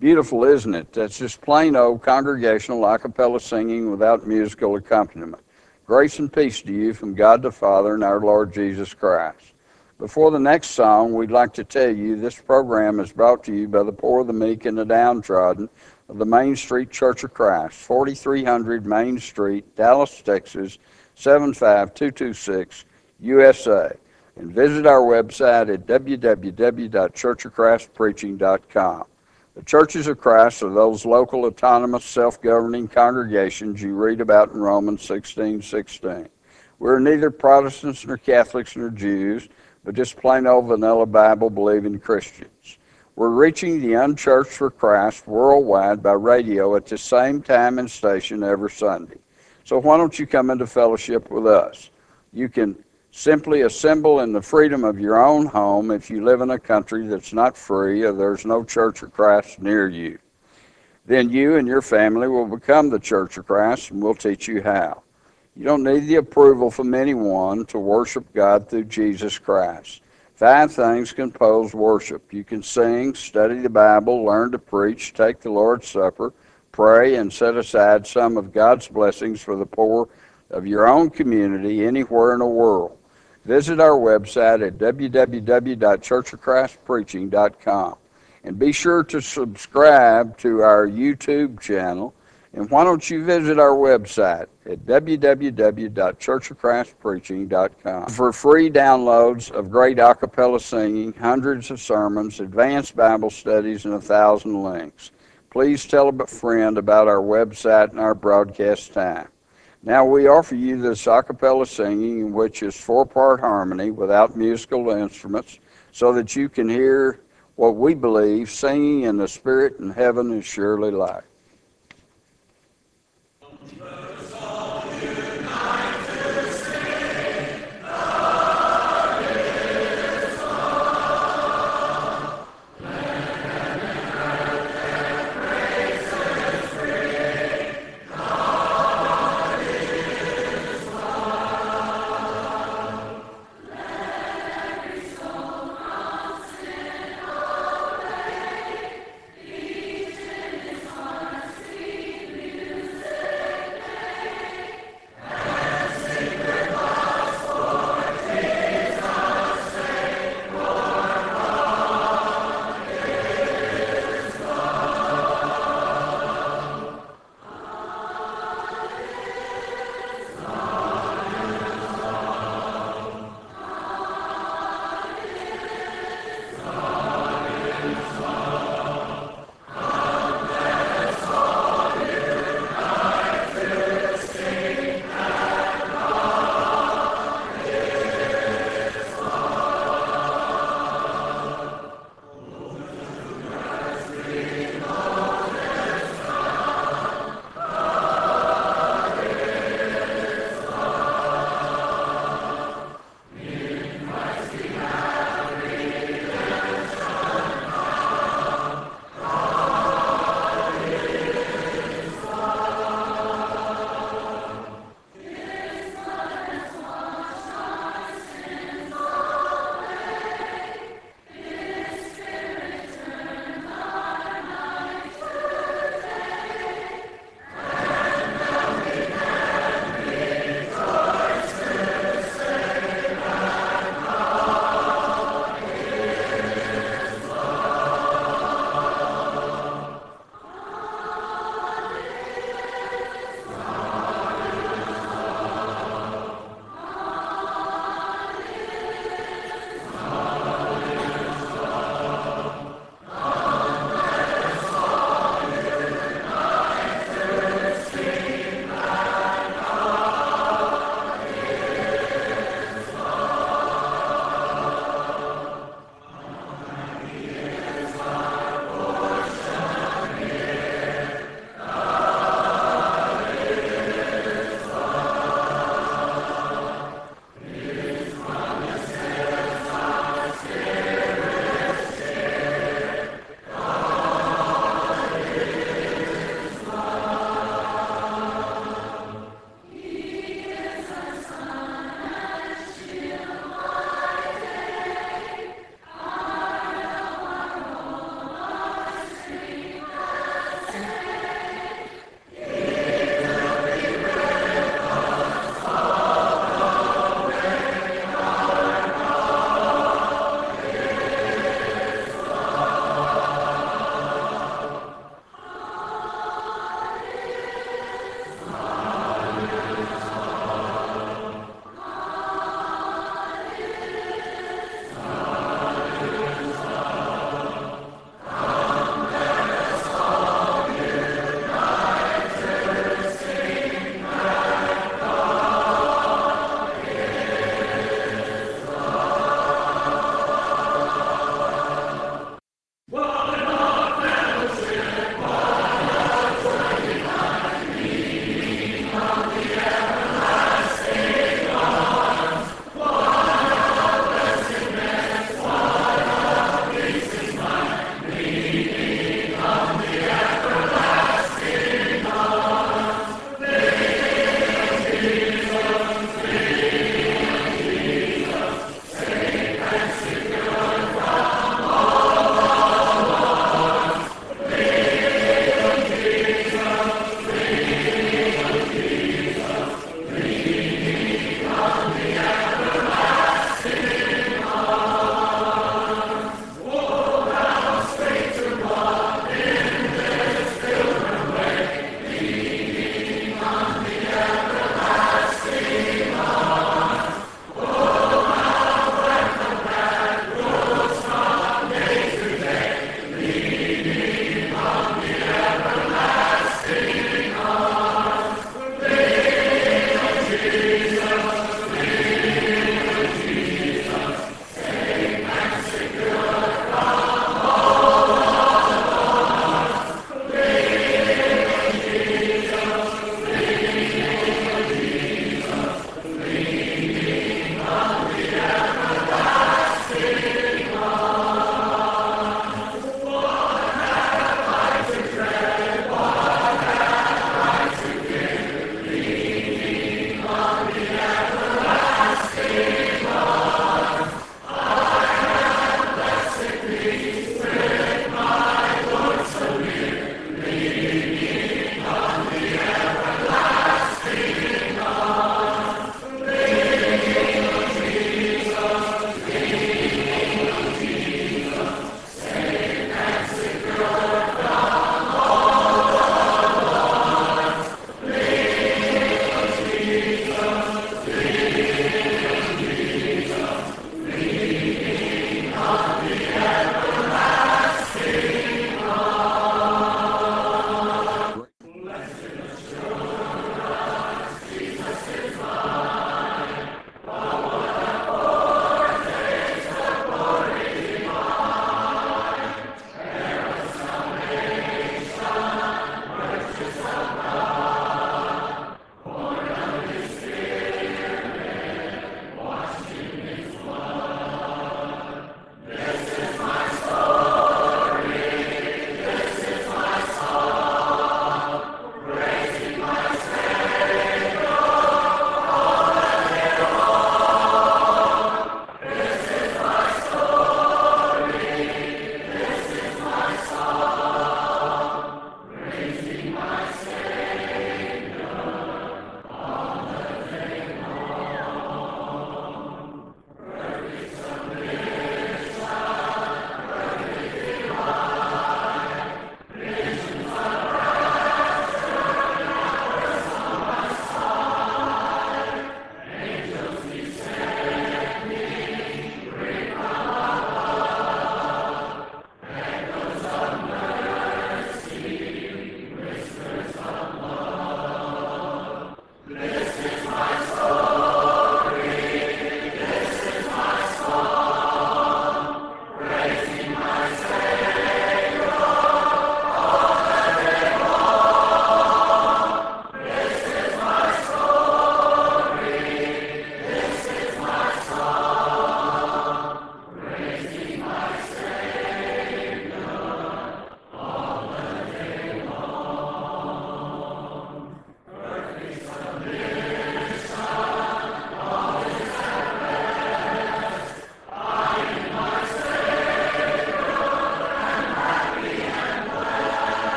Beautiful, isn't it? That's just plain old congregational a cappella singing without musical accompaniment. Grace and peace to you from God the Father and our Lord Jesus Christ. Before the next song, we'd like to tell you this program is brought to you by the poor, the meek, and the downtrodden of the Main Street Church of Christ, 4300 Main Street, Dallas, Texas, 75226, USA. And visit our website at www.churchofchristpreaching.com. The churches of Christ are those local, autonomous, self-governing congregations you read about in Romans 16:16. We're neither Protestants nor Catholics nor Jews, but just plain old vanilla Bible-believing Christians. We're reaching the unchurched for Christ worldwide by radio at the same time and station every Sunday. So why don't you come into fellowship with us? You can simply assemble in the freedom of your own home if you live in a country that's not free or there's no Church of Christ near you. Then you and your family will become the Church of Christ, and we'll teach you how. You don't need the approval from anyone to worship God through Jesus Christ. 5 things compose worship. You can sing, study the Bible, learn to preach, take the Lord's Supper, pray, and set aside some of God's blessings for the poor of your own community anywhere in the world. Visit our website at www.churchofchristpreaching.com. And be sure to subscribe to our YouTube channel. And why don't you visit our website at www.churchofchristpreaching.com for free downloads of great a cappella singing, hundreds of sermons, advanced Bible studies, and 1,000 links. Please tell a friend about our website and our broadcast time. Now we offer you this a cappella singing, which is 4-part harmony without musical instruments, so that you can hear what we believe singing in the Spirit in heaven is surely like.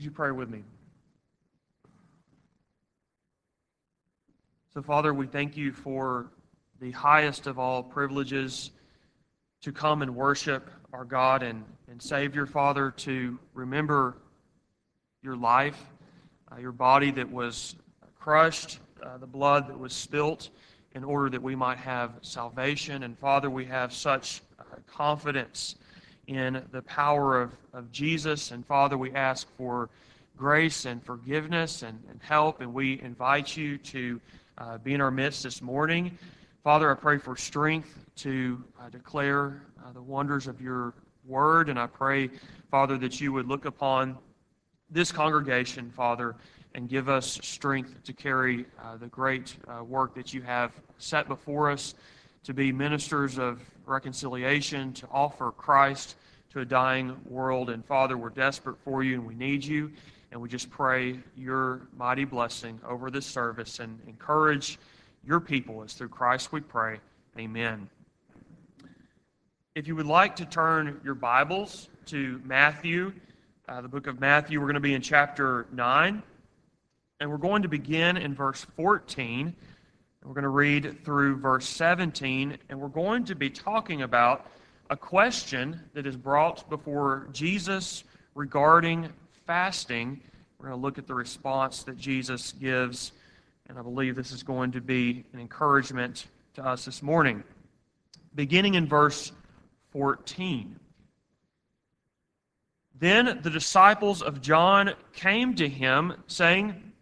Would you pray with me? So, Father, we thank you for the highest of all privileges to come and worship our God and Savior, Father, to remember your life, your body that was crushed, the blood that was spilt in order that we might have salvation. And Father, we have such confidence in the power of Jesus. And Father, we ask for grace and forgiveness and help, and we invite you to be in our midst this morning. Father, I pray for strength to declare the wonders of your word, and I pray, Father, that you would look upon this congregation, Father, and give us strength to carry the great work that you have set before us, to be ministers of reconciliation, to offer Christ to a dying world. And Father, we're desperate for you and we need you, and we just pray your mighty blessing over this service and encourage your people. As through Christ we pray. Amen. If you would like to turn your Bibles to Matthew, the book of Matthew, we're going to be in chapter 9, and we're going to begin in verse 14, and we're going to read through verse 17, and we're going to be talking about a question that is brought before Jesus regarding fasting. We're going to look at the response that Jesus gives, and I believe this is going to be an encouragement to us this morning. Beginning in verse 14. Then the disciples of John came to him, saying,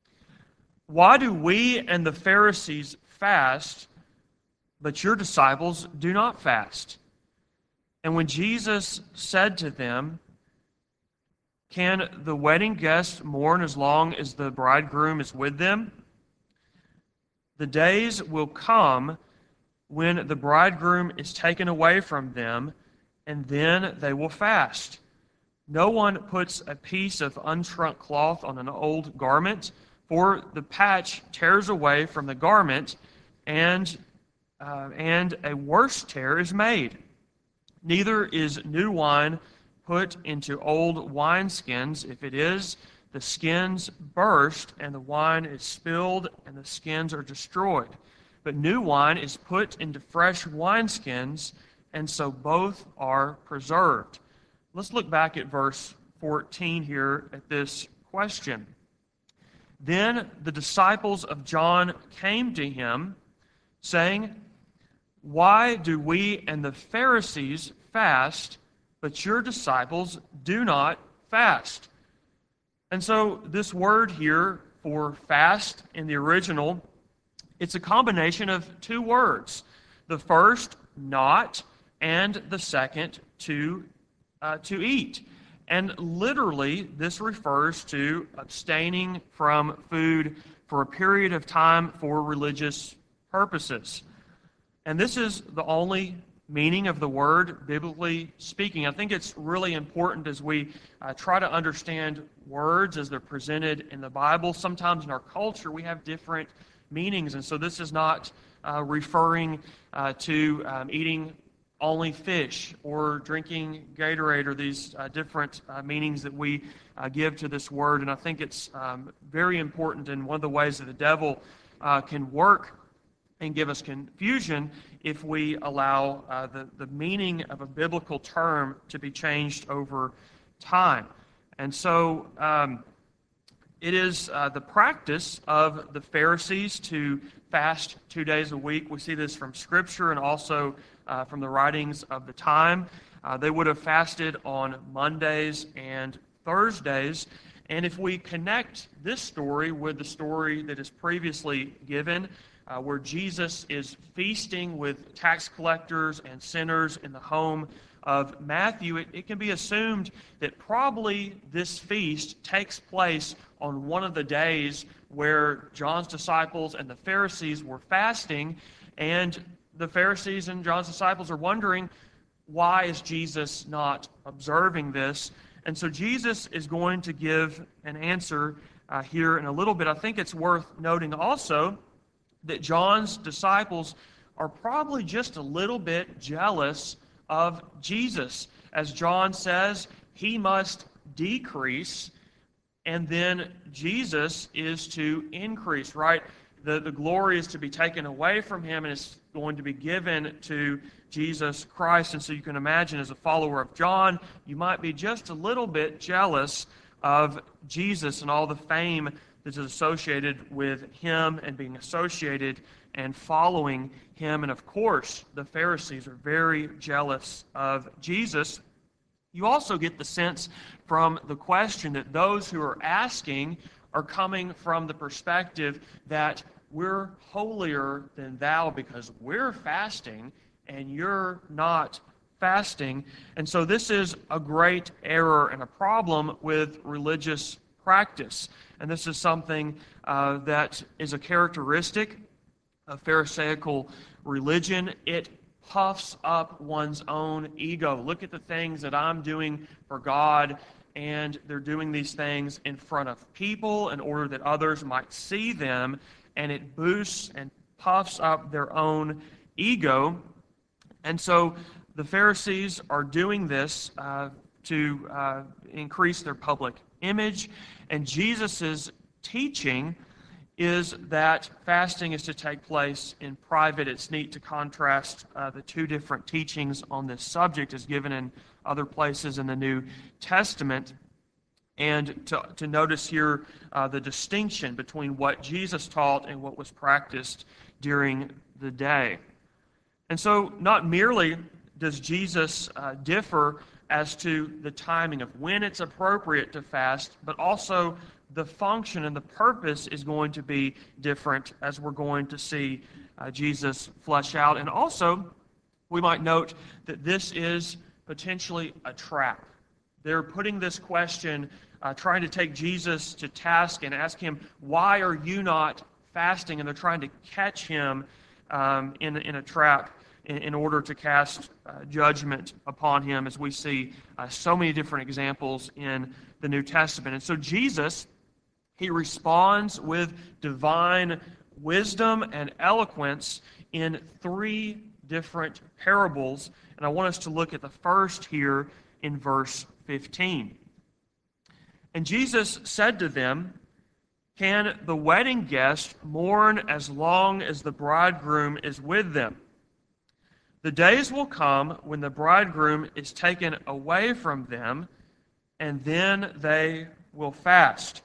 "Why do we and the Pharisees fast, but your disciples do not fast?" And when Jesus said to them, "Can the wedding guests mourn as long as the bridegroom is with them? The days will come when the bridegroom is taken away from them, and then they will fast. No one puts a piece of unshrunk cloth on an old garment, for the patch tears away from the garment, and a worse tear is made. Neither is new wine put into old wineskins. If it is, the skins burst, and the wine is spilled, and the skins are destroyed. But new wine is put into fresh wineskins, and so both are preserved." Let's look back at verse 14 here at this question. Then the disciples of John came to him, saying, "Why do we and the Pharisees fast, but your disciples do not fast?" And so this word here for fast in the original, it's a combination of two words. The first, not, and the second, to eat. And literally, this refers to abstaining from food for a period of time for religious purposes. And this is the only meaning of the word, biblically speaking. I think it's really important as we try to understand words as they're presented in the Bible. Sometimes in our culture, we have different meanings, and so this is not referring to eating only fish or drinking Gatorade or these different meanings that we give to this word. And I think it's very important, and one of the ways that the devil can work and give us confusion if we allow the meaning of a biblical term to be changed over time. And so it is the practice of the Pharisees to fast 2 days a week. We see this from Scripture and also from the writings of the time. They would have fasted on Mondays and Thursdays. And if we connect this story with the story that is previously given, where Jesus is feasting with tax collectors and sinners in the home of Matthew, it can be assumed that probably this feast takes place on one of the days where John's disciples and the Pharisees were fasting, and the Pharisees and John's disciples are wondering, why is Jesus not observing this? And so Jesus is going to give an answer here in a little bit. I think it's worth noting also that John's disciples are probably just a little bit jealous of Jesus. As John says, he must decrease, and then Jesus is to increase, right? The glory is to be taken away from him and it's going to be given to Jesus Christ. And so you can imagine, as a follower of John, you might be just a little bit jealous of Jesus and all the fame that is associated with him and being associated and following him. And of course, the Pharisees are very jealous of Jesus. You also get the sense from the question that those who are asking are coming from the perspective that we're holier than thou because we're fasting and you're not fasting. And so this is a great error and a problem with religious practice. And this is something that is a characteristic of Pharisaical religion. It puffs up one's own ego. Look at the things that I'm doing for God, and they're doing these things in front of people in order that others might see them, and it boosts and puffs up their own ego. And so the Pharisees are doing this to increase their public image, and Jesus' teaching is that fasting is to take place in private. It's neat to contrast the two different teachings on this subject as given in other places in the New Testament, and to notice here the distinction between what Jesus taught and what was practiced during the day. And so not merely does Jesus differ as to the timing of when it's appropriate to fast, but also the function and the purpose is going to be different, as we're going to see Jesus flesh out. And also, we might note that this is potentially a trap. They're putting this question, trying to take Jesus to task and ask him, why are you not fasting? And they're trying to catch him in a trap in order to cast judgment upon him, as we see so many different examples in the New Testament. And so Jesus, he responds with divine wisdom and eloquence in three different parables. And I want us to look at the first here in verse 15. And Jesus said to them, "Can the wedding guests mourn as long as the bridegroom is with them? The days will come when the bridegroom is taken away from them, and then they will fast."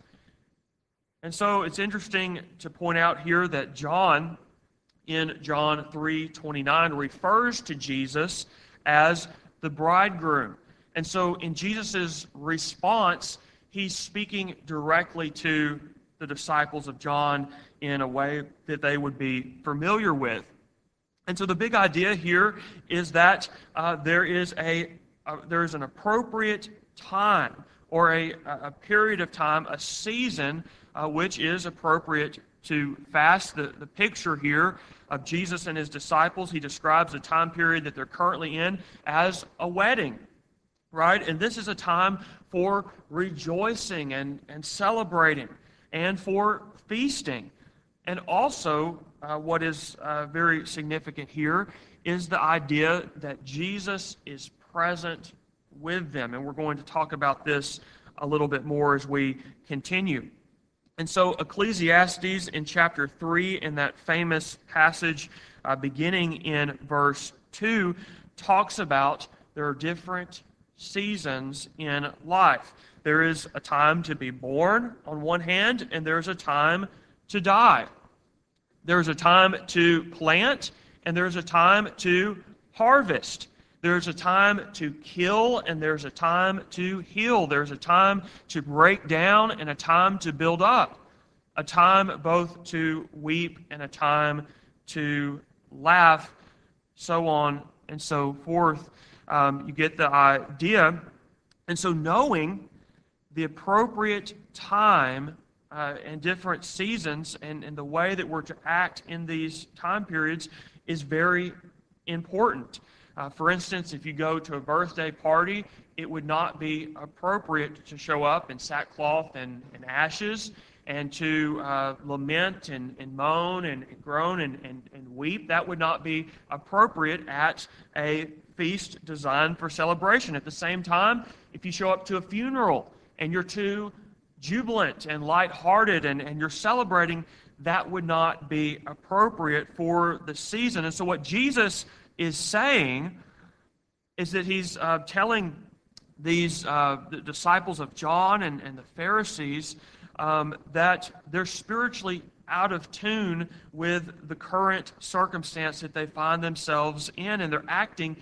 And so it's interesting to point out here that John, in John 3:29, refers to Jesus as the bridegroom. And so in Jesus' response, he's speaking directly to the disciples of John in a way that they would be familiar with. And so the big idea here is that there is an appropriate time, or a period of time, a season which is appropriate to fast. The picture here of Jesus and his disciples, he describes the time period that they're currently in as a wedding, right? And this is a time for rejoicing and celebrating and for feasting. And also, what is very significant here is the idea that Jesus is present with them. And we're going to talk about this a little bit more as we continue. And so Ecclesiastes in chapter 3, in that famous passage beginning in verse 2, talks about there are different seasons in life. There is a time to be born on one hand, and there's a time to die. There's a time to plant, and there's a time to harvest. There's a time to kill, and there's a time to heal. There's a time to break down and a time to build up. A time both to weep and a time to laugh, so on and so forth. You get the idea. And so knowing the appropriate time and different seasons and the way that we're to act in these time periods is very important. For instance, if you go to a birthday party, it would not be appropriate to show up in sackcloth and ashes and to lament and moan and groan and weep. That would not be appropriate at a feast designed for celebration. At the same time, if you show up to a funeral and you're too jubilant and lighthearted and you're celebrating, that would not be appropriate for the season. And so what Jesus is saying is that he's telling these the disciples of John and the Pharisees that they're spiritually out of tune with the current circumstance that they find themselves in, and they're acting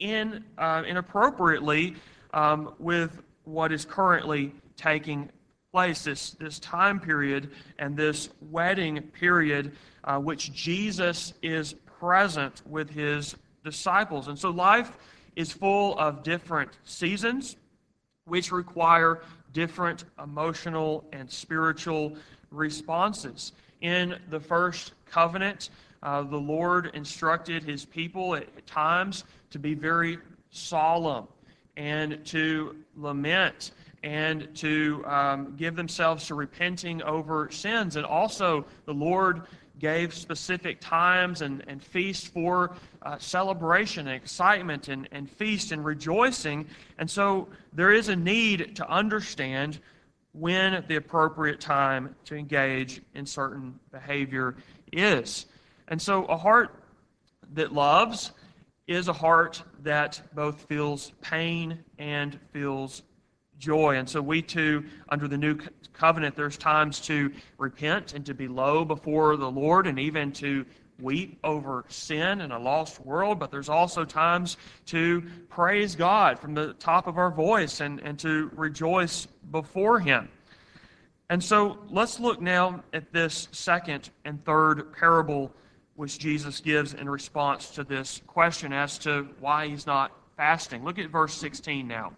inappropriately with what is currently taking place, this time period and this wedding period which Jesus is present with his disciples. And so life is full of different seasons which require different emotional and spiritual responses. In the first covenant, the Lord instructed his people at times to be very solemn and to lament and to give themselves to repenting over sins. And also the Lord gave specific times and feasts for celebration and excitement and feast and rejoicing. And so there is a need to understand when the appropriate time to engage in certain behavior is. And so a heart that loves is a heart that both feels pain and feels joy. And so we too, under the new covenant, there's times to repent and to be low before the Lord and even to weep over sin in a lost world, but there's also times to praise God from the top of our voice and to rejoice before him. And so let's look now at this second and third parable which Jesus gives in response to this question as to why he's not fasting. Look at verse 16 now.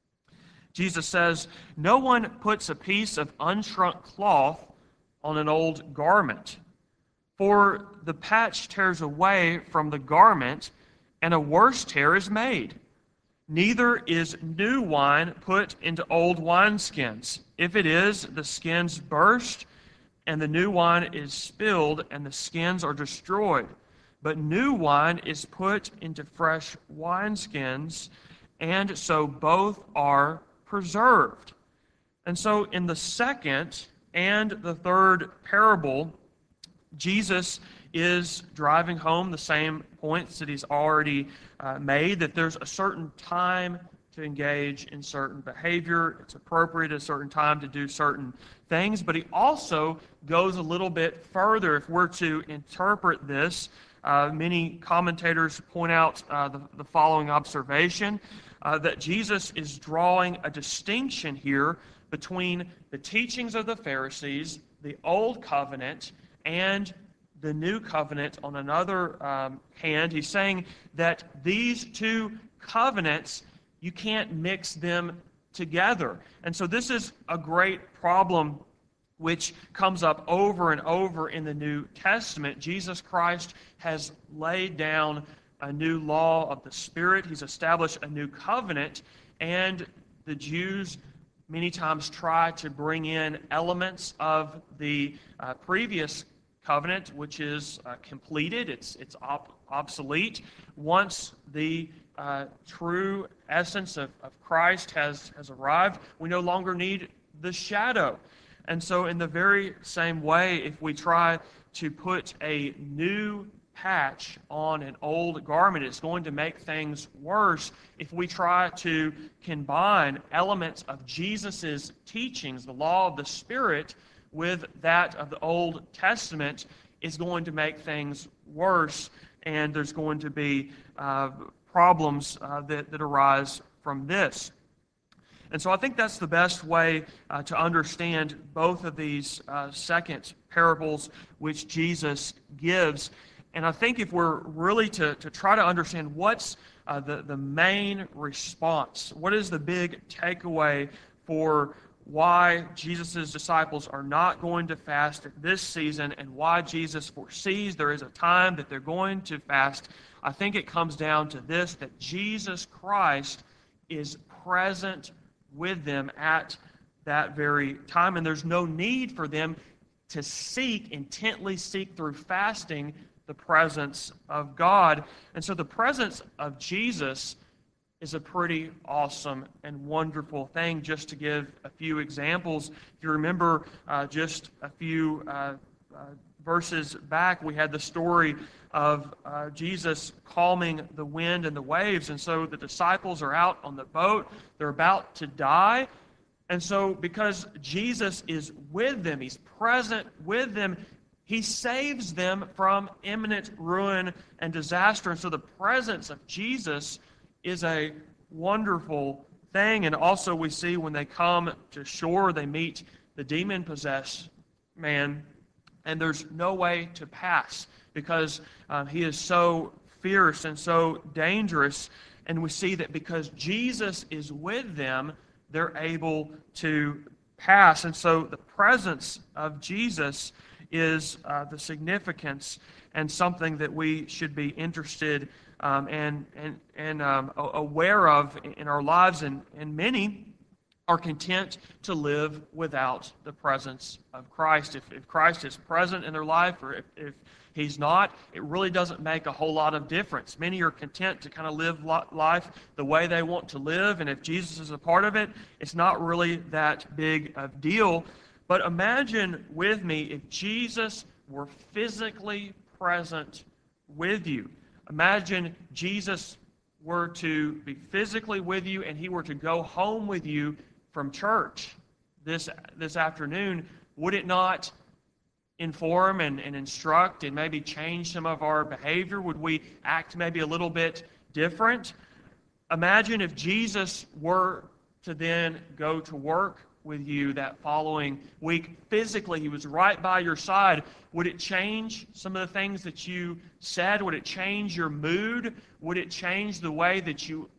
Jesus says, "No one puts a piece of unshrunk cloth on an old garment, for the patch tears away from the garment, and a worse tear is made. Neither is new wine put into old wineskins. If it is, the skins burst, and the new wine is spilled, and the skins are destroyed. But new wine is put into fresh wineskins, and so both are preserved." And so in the second and the third parable, Jesus is driving home the same points that he's already made, that there's a certain time to engage in certain behavior. It's appropriate at a certain time to do certain things, but he also goes a little bit further. If we're to interpret this, many commentators point out the following observation, that Jesus is drawing a distinction here between the teachings of the Pharisees, the Old Covenant, and the New Covenant on another hand. He's saying that these two covenants, you can't mix them together. And so this is a great problem which comes up over and over in the New Testament. Jesus Christ has laid down a new law of the Spirit. He's established a new covenant, and the Jews many times try to bring in elements of the previous covenant, which is completed. It's obsolete. Once the true essence of Christ has arrived, we no longer need the shadow. And so in the very same way, if we try to put a new patch on an old garment, it's going to make things worse. If we try to combine elements of Jesus' teachings, the law of the Spirit, with that of the Old Testament, it's going to make things worse, and there's going to be problems that arise from this. And so I think that's the best way to understand both of these second parables which Jesus gives. And I think if we're really to try to understand what's the main response, what is the big takeaway for why Jesus' disciples are not going to fast this season and why Jesus foresees there is a time that they're going to fast, I think it comes down to this, that Jesus Christ is present with them at that very time, and there's no need for them to intently seek through fasting the presence of God. And so the presence of Jesus is a pretty awesome and wonderful thing. Just to give a few examples, if you remember just a few verses back, we had the story of Jesus calming the wind and the waves. And so the disciples are out on the boat. They're about to die. And so because Jesus is with them, he's present with them, he saves them from imminent ruin and disaster. And so the presence of Jesus is a wonderful thing. And also we see when they come to shore, they meet the demon-possessed man, and there's no way to pass because he is so fierce and so dangerous. And we see that because Jesus is with them, they're able to pass. And so the presence of Jesus is the significance and something that we should be interested and aware of in our lives. And many are content to live without the presence of Christ. If Christ is present in their life, or if he's not, it really doesn't make a whole lot of difference. Many are content to kind of live life the way they want to live, and if Jesus is a part of it, it's not really that big of deal. But imagine with me if Jesus were physically present with you. Imagine Jesus were to be physically with you and he were to go home with you from church this afternoon. Would it not inform and instruct and maybe change some of our behavior? Would we act maybe a little bit different? Imagine if Jesus were to then go to work with you that following week physically. He was right by your side. Would it change some of the things that you said? Would it change your mood? Would it change the way that you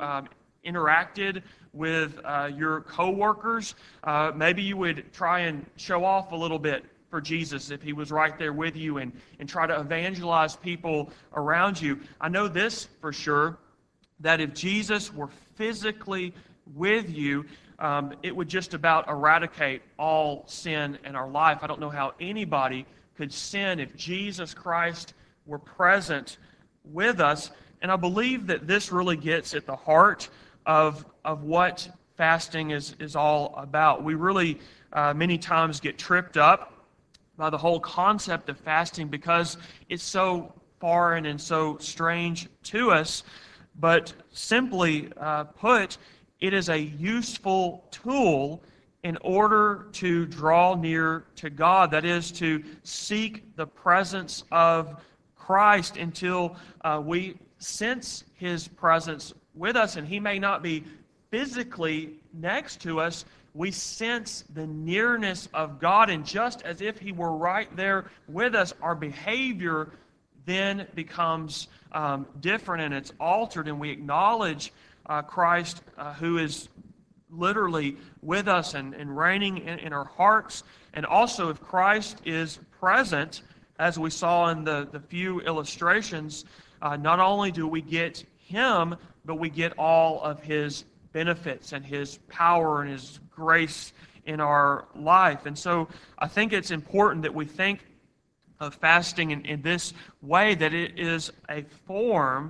interacted with your coworkers? Maybe you would try and show off a little bit for Jesus if he was right there with you and try to evangelize people around you. I know this for sure, that if Jesus were physically with you, it would just about eradicate all sin in our life. I don't know how anybody could sin if Jesus Christ were present with us. And I believe that this really gets at the heart of what fasting is all about. We really many times get tripped up by the whole concept of fasting because it's so foreign and so strange to us. But simply put, it is a useful tool in order to draw near to God. That is, to seek the presence of Christ until we sense his presence with us. And he may not be physically next to us, we sense the nearness of God. And just as if he were right there with us, our behavior then becomes different and it's altered, and we acknowledge Christ who is literally with us and reigning in our hearts. And also, if Christ is present, as we saw in the few illustrations, not only do we get him, but we get all of his benefits and his power and his grace in our life. And so I think it's important that we think of fasting in this way, that it is a form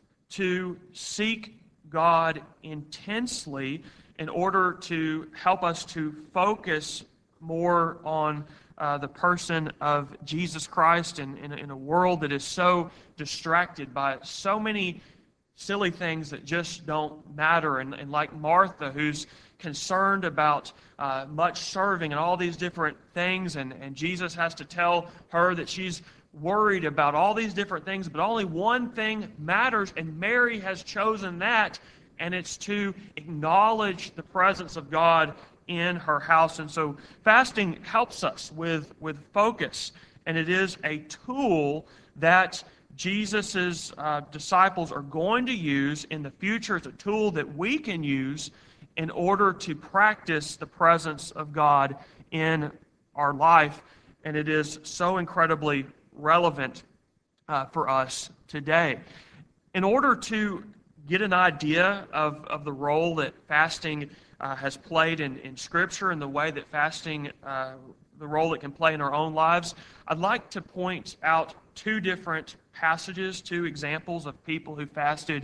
to seek God intensely in order to help us to focus more on the person of Jesus Christ in a world that is so distracted by so many silly things that just don't matter. And like Martha, who's concerned about much serving and all these different things, and Jesus has to tell her that she's worried about all these different things, but only one thing matters, and Mary has chosen that, and it's to acknowledge the presence of God in her house. And so fasting helps us with focus, and it is a tool that Jesus' disciples are going to use in the future. It's a tool that we can use in order to practice the presence of God in our life, and it is so incredibly relevant for us today. In order to get an idea of the role that fasting has played in Scripture and the way that fasting, the role it can play in our own lives, I'd like to point out two different passages, two examples of people who fasted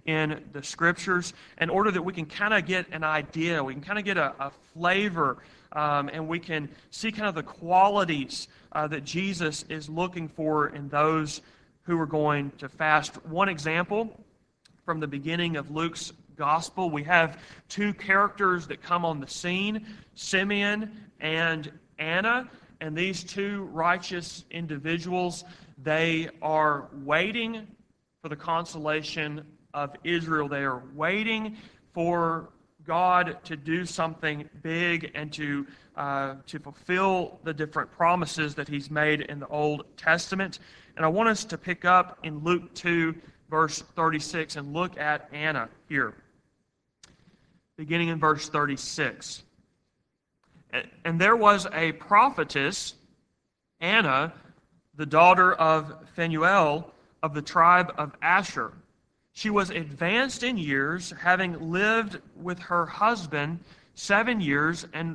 in the Scriptures in order that we can kind of get an idea, we can kind of get a flavor, and we can see kind of the qualities that Jesus is looking for in those who are going to fast. One example from the beginning of Luke's Gospel, we have two characters that come on the scene, Simeon and Anna. And these two righteous individuals, they are waiting for the consolation of Israel. They are waiting for God to do something big and to fulfill the different promises that He's made in the Old Testament. And I want us to pick up in Luke 2, verse 36, and look at Anna here, beginning in verse 36. And there was a prophetess, Anna, the daughter of Phanuel of the tribe of Asher. She was advanced in years, having lived with her husband 7 years, and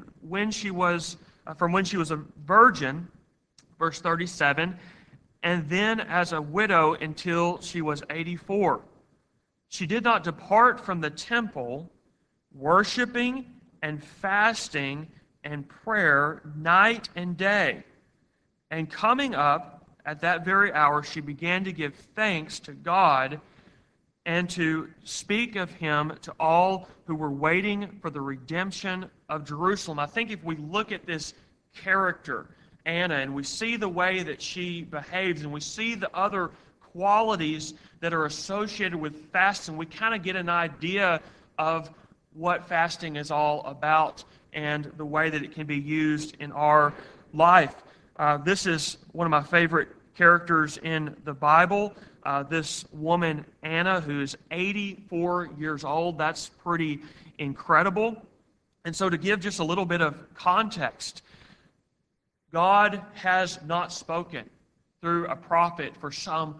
from when she was a virgin, verse 37, and then as a widow until she was 84. She did not depart from the temple, worshiping and fasting and prayer night and day. And coming up at that very hour, she began to give thanks to God and to speak of Him to all who were waiting for the redemption of Jerusalem. I think if we look at this character, Anna, and we see the way that she behaves, and we see the other qualities that are associated with fasting, we kind of get an idea of what fasting is all about and the way that it can be used in our life. This is one of my favorite characters in the Bible. This woman, Anna, who is 84 years old. That's pretty incredible. And so to give just a little bit of context, God has not spoken through a prophet for some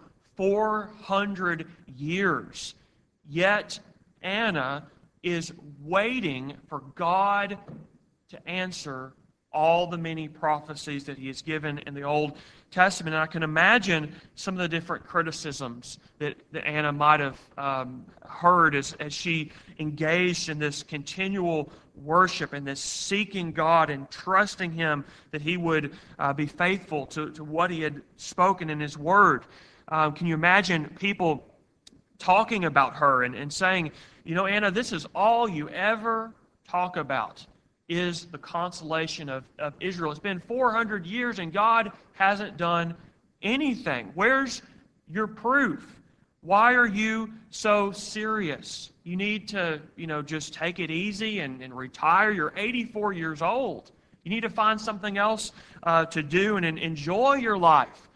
400 years. Yet Anna is waiting for God to answer all the many prophecies that He has given in the Old Testament. And I can imagine some of the different criticisms that Anna might have heard as she engaged in this continual worship and this seeking God and trusting Him that He would be faithful to what He had spoken in His Word. Can you imagine people talking about her and saying, you know, Anna, this is all you ever talk about is the consolation of Israel. It's been 400 years and God hasn't done anything. Where's your proof? Why are you so serious? You need to, just take it easy and retire. You're 84 years old. You need to find something else to do and enjoy your life.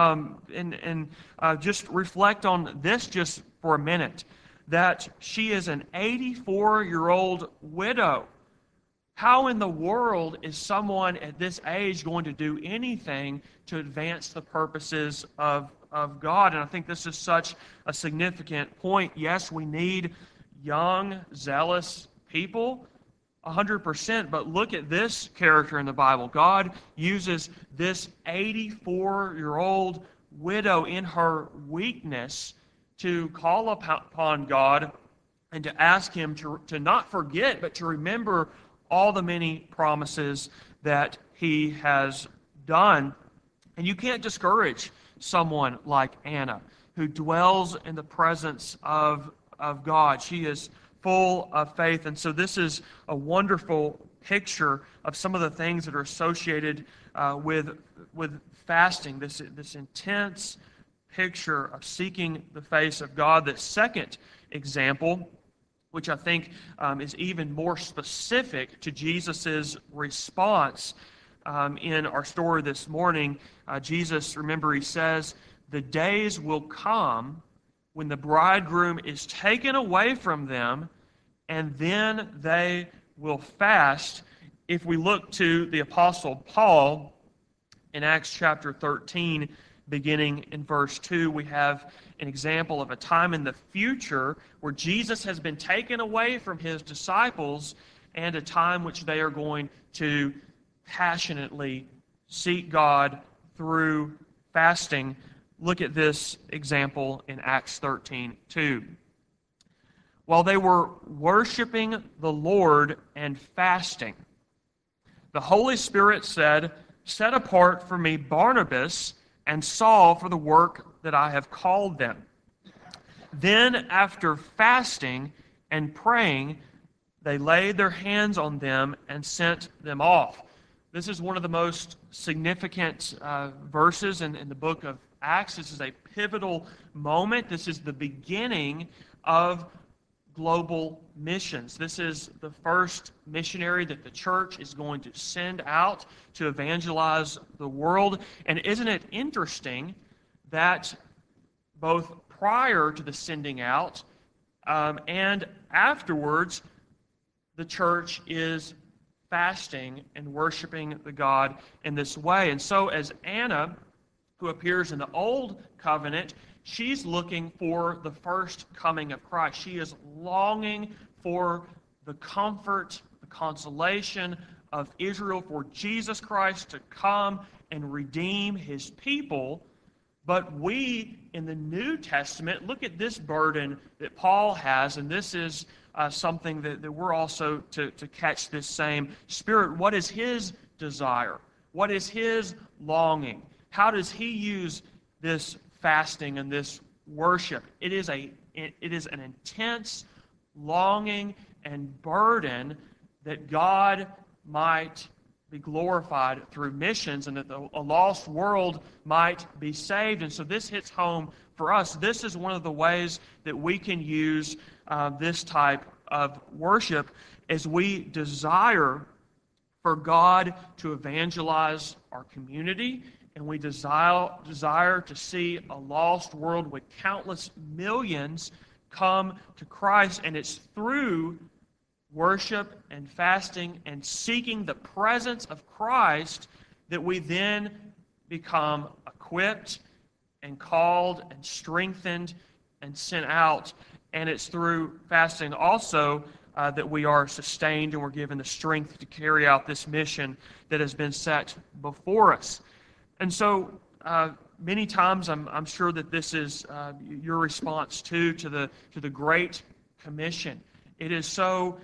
Just reflect on this just for a minute, that she is an 84-year-old widow. How in the world is someone at this age going to do anything to advance the purposes of God? And I think this is such a significant point. Yes, we need young, zealous people, 100%, but look at this character in the Bible. God uses this 84-year-old widow in her weakness to call upon God and to ask Him to not forget, but to remember all the many promises that He has done. And you can't discourage someone like Anna, who dwells in the presence of God. She is full of faith. And so this is a wonderful picture of some of the things that are associated with fasting, this intense picture of seeking the face of God. The second example, which I think is even more specific to Jesus' response in our story this morning. Jesus, remember, He says, the days will come when the bridegroom is taken away from them, and then they will fast. If we look to the Apostle Paul in Acts chapter 13, beginning in verse 2, we have an example of a time in the future where Jesus has been taken away from His disciples, and a time which they are going to passionately seek God through fasting. Look at this example in Acts 13:2. while they were worshiping the Lord and fasting, the Holy Spirit said, "Set apart for me Barnabas and Saul for the work that I have called them." Then, after fasting and praying, they laid their hands on them and sent them off. This is one of the most significant verses in the book of Acts. This is a pivotal moment. This is the beginning of global missions. This is the first missionary that the church is going to send out to evangelize the world. And isn't it interesting that both prior to the sending out and afterwards, the church is fasting and worshiping the God in this way. And so as Anna, who appears in the Old Covenant, she's looking for the first coming of Christ. She is longing for the comfort, the consolation of Israel, for Jesus Christ to come and redeem his people. But we, in the New Testament, look at this burden that Paul has, and this is something that we're also to catch this same spirit. What is his desire? What is his longing? How does he use this fasting and this worship? It is an intense longing and burden that God might be glorified through missions and that a lost world might be saved. And so this hits home for us. This is one of the ways that we can use this type of worship as we desire for God to evangelize our community, and we desire to see a lost world with countless millions come to Christ. And it's through worship and fasting and seeking the presence of Christ that we then become equipped and called and strengthened and sent out. And it's through fasting also that we are sustained and we're given the strength to carry out this mission that has been set before us. And so many times I'm sure that this is your response to the Great Commission. It is so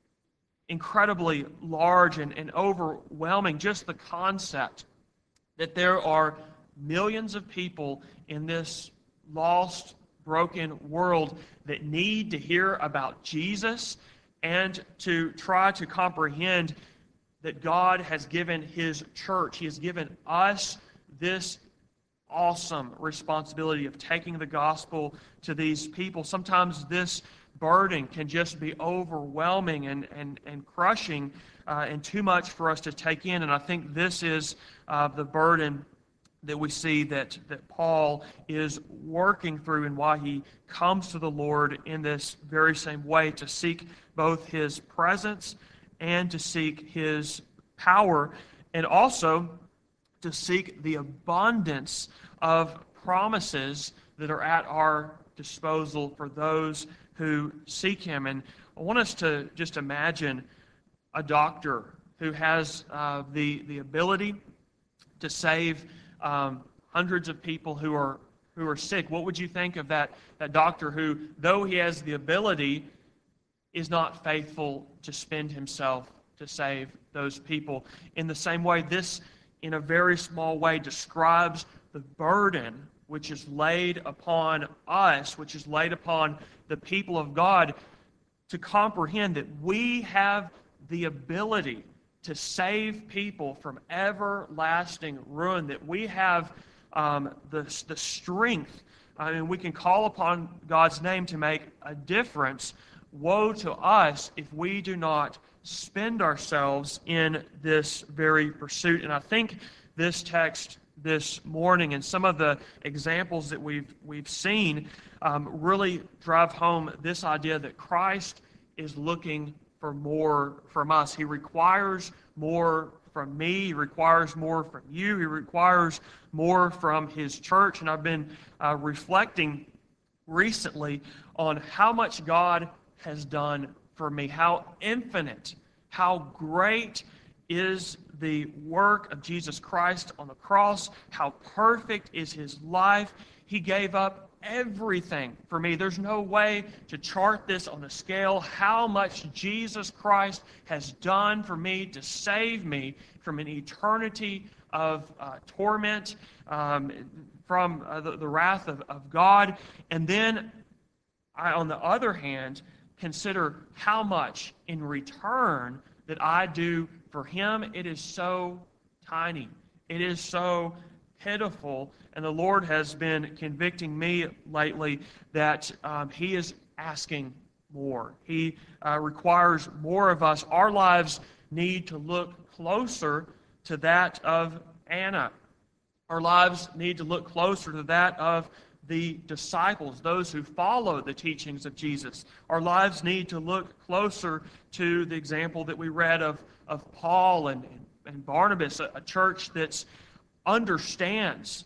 incredibly large and overwhelming, just the concept that there are millions of people in this lost, broken world that need to hear about Jesus and to try to comprehend that God has given his church. He has given us this awesome responsibility of taking the gospel to these people. Sometimes this burden can just be overwhelming and crushing and too much for us to take in. And I think this is the burden that we see that Paul is working through, and why he comes to the Lord in this very same way, to seek both his presence and to seek his power, and also to seek the abundance of promises that are at our disposal for those who seek him. And I want us to just imagine a doctor who has the ability to save hundreds of people who are sick. What would you think of that doctor who, though he has the ability, is not faithful to spend himself to save those people? In the same way, this, in a very small way, describes the burden which is laid upon us, which is laid upon the people of God, to comprehend that we have the ability to save people from everlasting ruin, that we have the strength, and we can call upon God's name to make a difference. Woe to us if we do not spend ourselves in this very pursuit. And I think this text this morning and some of the examples that we've seen really drive home this idea that Christ is looking for more from us. He requires more from me. He requires more from you. He requires more from his church. And I've been reflecting recently on how much God has done for me, how infinite, how great is the work of Jesus Christ on the cross, how perfect is his life. He gave up everything for me. There's no way to chart this on a scale, how much Jesus Christ has done for me to save me from an eternity of torment, from the wrath of God. And then I, on the other hand, consider how much in return that I do for him. It is so tiny. It is so pitiful. And the Lord has been convicting me lately that he is asking more. He requires more of us. Our lives need to look closer to that of Anna. Our lives need to look closer to that of the disciples, those who follow the teachings of Jesus. Our lives need to look closer to the example that we read of Paul and Barnabas, a church that understands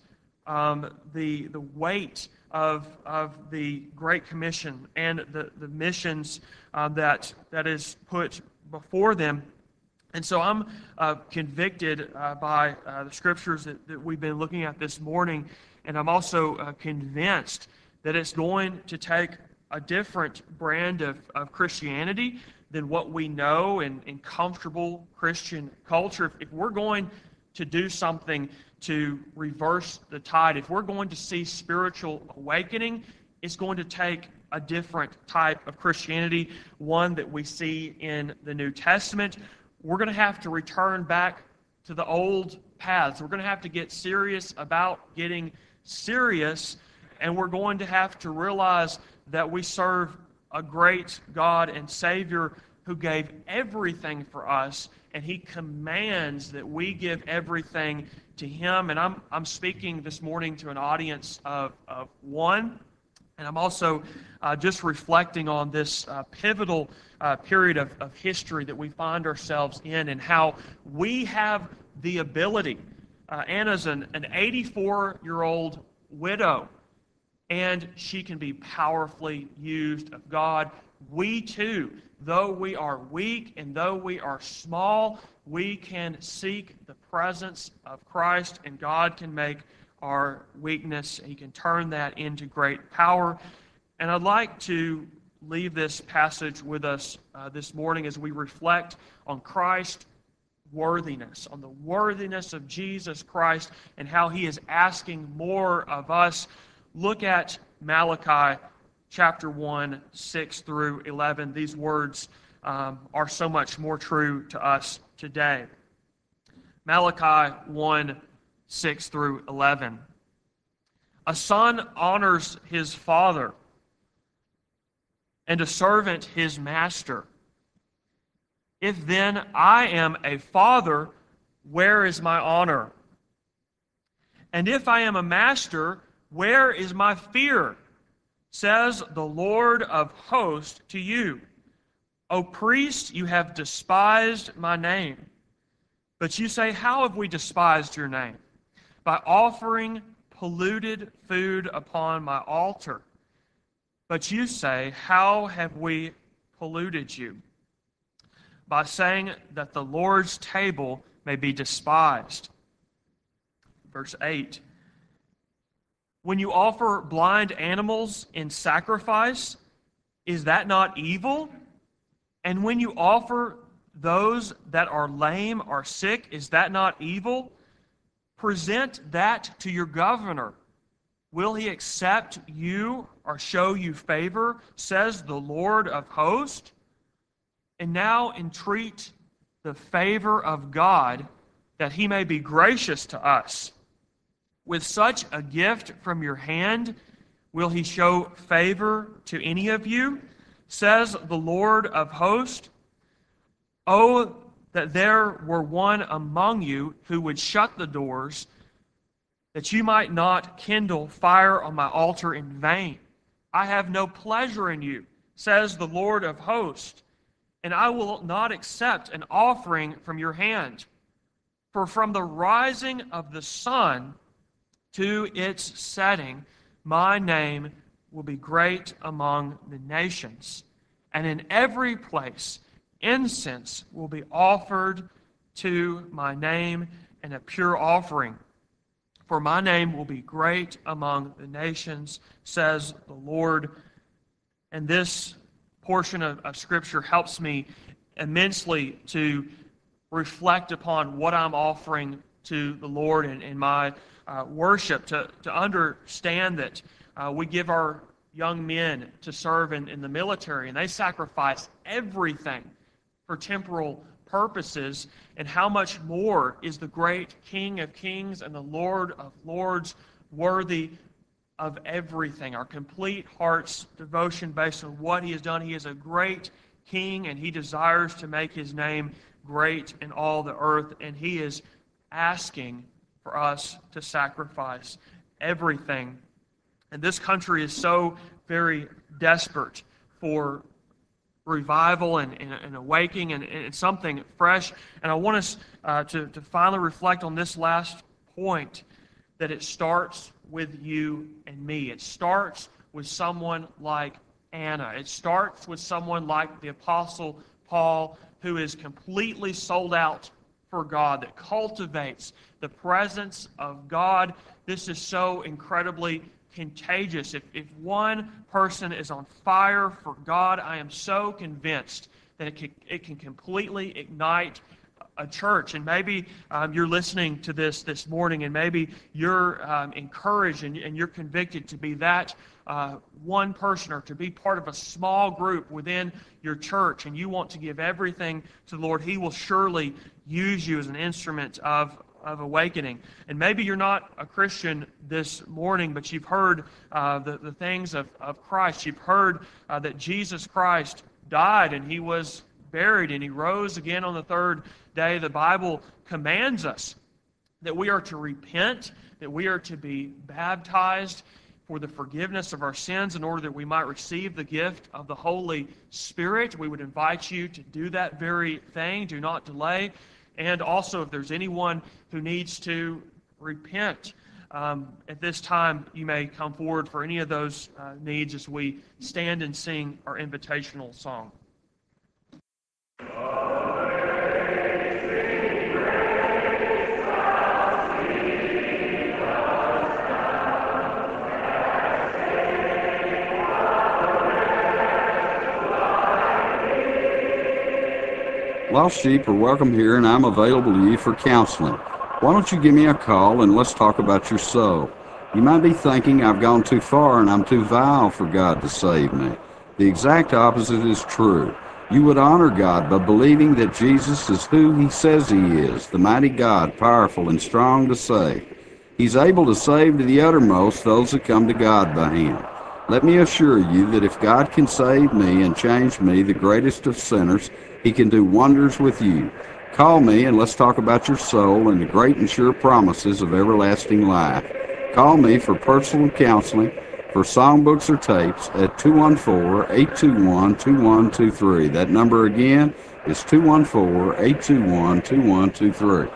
the weight of the Great Commission and the missions that is put before them. And so I'm convicted by the scriptures that we've been looking at this morning, and I'm also convinced that it's going to take a different brand of Christianity than what we know in comfortable Christian culture. If we're going to do something to reverse the tide, if we're going to see spiritual awakening, it's going to take a different type of Christianity, one that we see in the New Testament. We're going to have to return back to the old paths. We're going to have to get serious about getting serious, and we're going to have to realize that we serve a great God and Savior who gave everything for us, and He commands that we give everything to Him. And I'm speaking this morning to an audience of one, and I'm also just reflecting on this pivotal period of history that we find ourselves in, and how we have the ability. Anna's an 84-year-old widow, and she can be powerfully used of God. We too, though we are weak and though we are small, we can seek the presence of Christ, and God can make our weakness, He can turn that into great power. And I'd like to leave this passage with us this morning as we reflect on Christ's worthiness, on the worthiness of Jesus Christ and how He is asking more of us. Look at Malachi chapter 1, 6 through 11. These words are so much more true to us today. Malachi 1, 6 through 11. A son honors his father, and a servant his master. If then I am a father, where is my honor? And if I am a master, where is my fear? Says the Lord of hosts to you. O priests, you have despised my name. But you say, how have we despised your name? By offering polluted food upon my altar. But you say, how have we polluted you? By saying that the Lord's table may be despised. Verse 8. When you offer blind animals in sacrifice, is that not evil? And when you offer those that are lame or sick, is that not evil? Present that to your governor. Will he accept you or show you favor, says the Lord of hosts? And now entreat the favor of God, that He may be gracious to us. With such a gift from your hand, will He show favor to any of you, says the Lord of hosts? Oh, that there were one among you who would shut the doors, that you might not kindle fire on my altar in vain. I have no pleasure in you, says the Lord of hosts, and I will not accept an offering from your hand. For from the rising of the sun to its setting, my name will be great among the nations, and in every place incense will be offered to my name and a pure offering. For my name will be great among the nations, says the Lord. And this portion of Scripture helps me immensely to reflect upon what I'm offering to the Lord in my worship, to understand that we give our young men to serve in the military, and they sacrifice everything for temporal purposes, and how much more is the great King of Kings and the Lord of Lords worthy of everything, our complete heart's devotion based on what He has done. He is a great King, and He desires to make His name great in all the earth, and He is asking for us to sacrifice everything. And this country is so very desperate for revival and awakening and something fresh. And I want us to finally reflect on this last point, that it starts with you and me. It starts with someone like Anna. It starts with someone like the Apostle Paul, who is completely sold out for God, that cultivates the presence of God. This is so incredibly contagious. If one person is on fire for God, I am so convinced that it can completely ignite a church. And maybe you're listening to this morning, and maybe you're encouraged and you're convicted to be that one person, or to be part of a small group within your church, and you want to give everything to the Lord. He will surely use you as an instrument of awakening. And maybe you're not a Christian this morning, but you've heard the things of Christ. You've heard that Jesus Christ died, and He was buried, and He rose again on the third day. The Bible commands us that we are to repent, that we are to be baptized for the forgiveness of our sins in order that we might receive the gift of the Holy Spirit. We would invite you to do that very thing. Do not delay. And also, if there's anyone who needs to repent at this time, you may come forward for any of those needs as we stand and sing our invitational song. Lost sheep are welcome here, and I'm available to you for counseling. Why don't you give me a call and let's talk about your soul? You might be thinking I've gone too far and I'm too vile for God to save me. The exact opposite is true. You would honor God by believing that Jesus is who He says He is, the mighty God, powerful and strong to save. He's able to save to the uttermost those that come to God by Him. Let me assure you that if God can save me and change me, the greatest of sinners, He can do wonders with you. Call me and let's talk about your soul and the great and sure promises of everlasting life. Call me for personal counseling, for songbooks or tapes at 214-821-2123. That number again is 214-821-2123.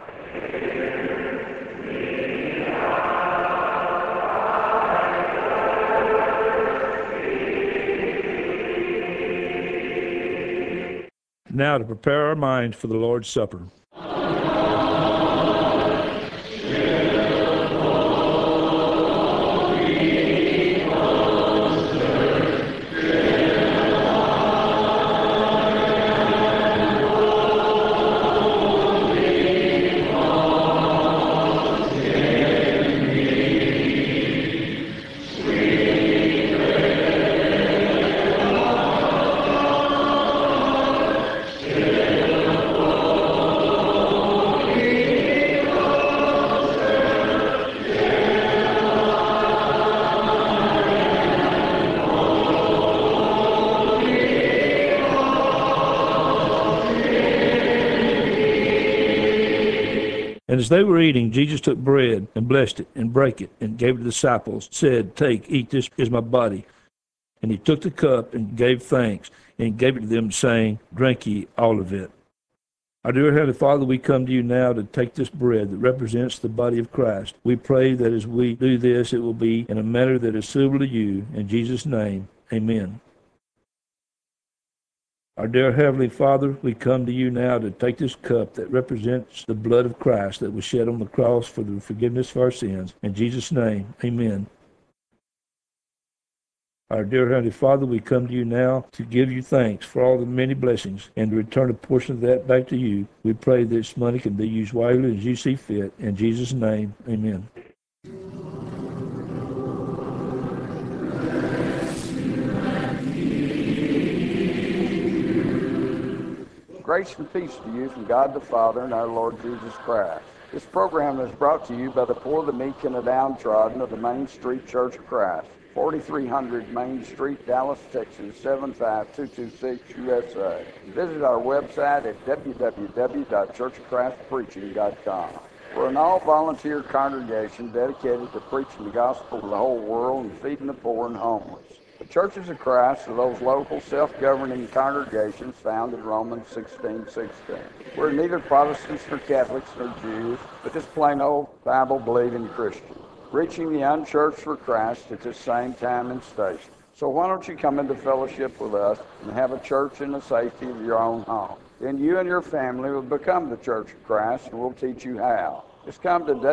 Now to prepare our minds for the Lord's Supper. And as they were eating, Jesus took bread and blessed it and brake it and gave it to the disciples, said, "Take, eat, this is my body." And He took the cup and gave thanks and gave it to them, saying, "Drink ye all of it." Our dear Heavenly Father, we come to you now to take this bread that represents the body of Christ. We pray that as we do this, it will be in a manner that is suitable to you. In Jesus' name, amen. Our dear Heavenly Father, we come to you now to take this cup that represents the blood of Christ that was shed on the cross for the forgiveness of our sins. In Jesus' name, amen. Our dear Heavenly Father, we come to you now to give you thanks for all the many blessings and to return a portion of that back to you. We pray this money can be used wisely as you see fit. In Jesus' name, amen. Grace and peace to you from God the Father and our Lord Jesus Christ. This program is brought to you by the poor, the meek, and the downtrodden of the Main Street Church of Christ, 4300 Main Street, Dallas, Texas, 75226 USA. Visit our website at www.churchofchristpreaching.com. We're an all-volunteer congregation dedicated to preaching the gospel to the whole world and feeding the poor and homeless. The Churches of Christ are those local self-governing congregations found in Romans 16:16. We're neither Protestants nor Catholics nor Jews, but just plain old Bible-believing Christians, reaching the unchurched for Christ at this same time and station. So why don't you come into fellowship with us and have a church in the safety of your own home? Then you and your family will become the Church of Christ, and we'll teach you how. Just come to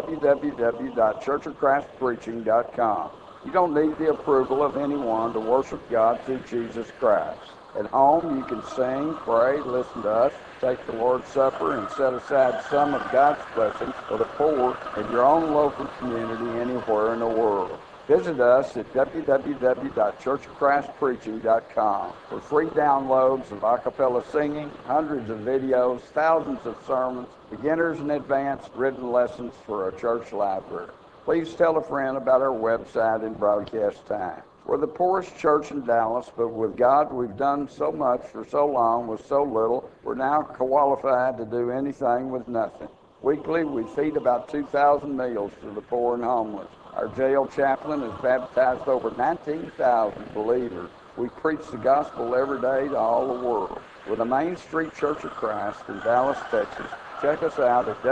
www.churchofchristpreaching.com. You don't need the approval of anyone to worship God through Jesus Christ. At home, you can sing, pray, listen to us, take the Lord's Supper, and set aside some of God's blessings for the poor in your own local community anywhere in the world. Visit us at www.churchofchristpreaching.com for free downloads of a cappella singing, hundreds of videos, thousands of sermons, beginners and advanced written lessons for a church library. Please tell a friend about our website and broadcast time. We're the poorest church in Dallas, but with God, we've done so much for so long with so little, we're now qualified to do anything with nothing. Weekly, we feed about 2,000 meals to the poor and homeless. Our jail chaplain has baptized over 19,000 believers. We preach the gospel every day to all the world. We're the Main Street Church of Christ in Dallas, Texas. Check us out at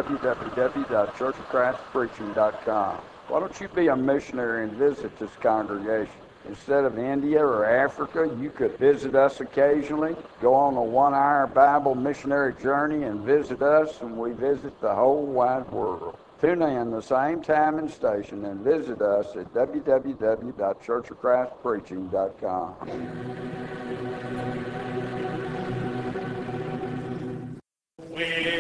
www.churchofchristpreaching.com. Why don't you be a missionary and visit this congregation? Instead of India or Africa, you could visit us occasionally, go on a 1-hour Bible missionary journey and visit us, and we visit the whole wide world. Tune in the same time and station and visit us at www.churchofchristpreaching.com. We